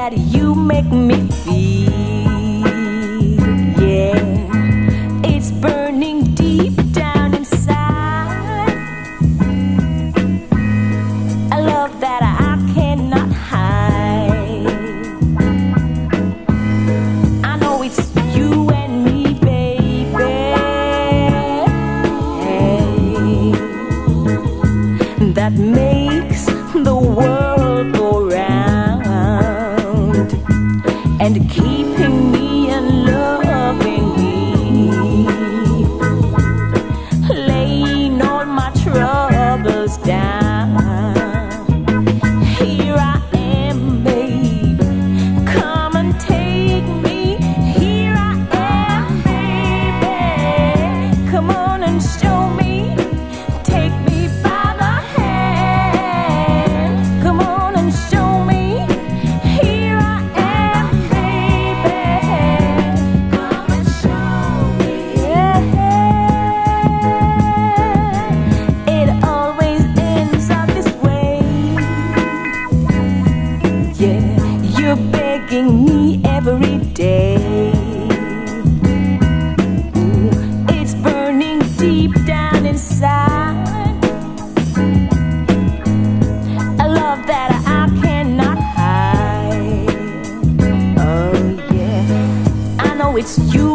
that you make me feel, yeah, it's burning deep down inside. A love that I cannot hide. I know it's you and me, baby, that makes the world go round and keeping me and loving me, laying all my troubles down. Here I am, babe, come and take me. Here I am, baby, come on and show me. Take me by the hand, come on and show me. Here I am, baby, come and show me. Yeah. It always ends up this way. Yeah, you're begging me every day. Ooh, it's burning deep down inside. A love that I cannot hide. Oh yeah, I know it's you